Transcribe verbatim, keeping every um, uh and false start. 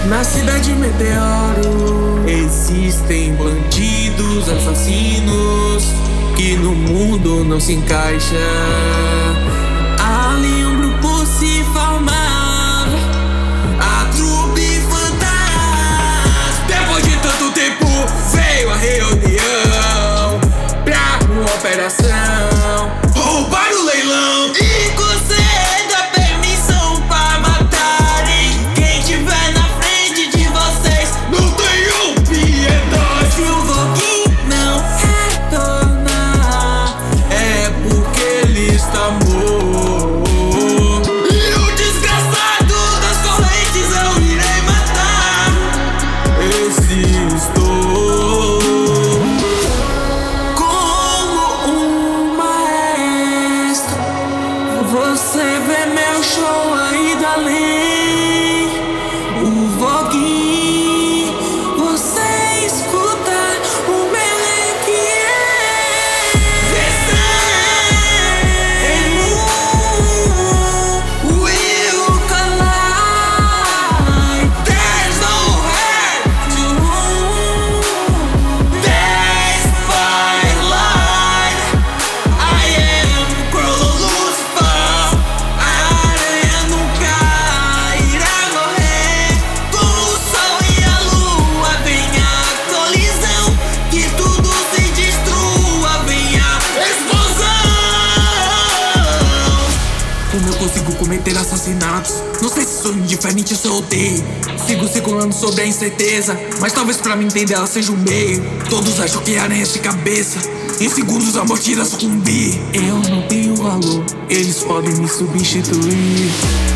Na cidade Meteoro existem bandidos, assassinos que no mundo não se encaixa. Ali um grupo se formava, a trupe fantasma. Depois de tanto tempo veio a reunião pra uma operação roubar o leilão e conceda permissão pra matarem quem tiver na frente de vocês. Não tenham piedade. Se o Voguinho não retornar, é porque ele está morto. E o desgraçado das correntes eu irei matar. Existo como um maestro. Você vê meu show aí dali, o Voguinho. Você escuta o meu requiem. Descendo, will collide. There's no hurt to despite light. I am Crollo Lucifer. A aranha nunca irá morrer. Com o sol e a lua vem a colisão, que tudo se destrua, vem a explosão. Como eu consigo cometer assassinatos? Não sei se sou indiferente ou se eu odeio. Sigo circulando sobre a incerteza, mas talvez pra me entender ela seja um meio. Todos acham que aranhas de cabeça, em segundos a morte irá sucumbir. Eu não tenho valor, eles podem me substituir.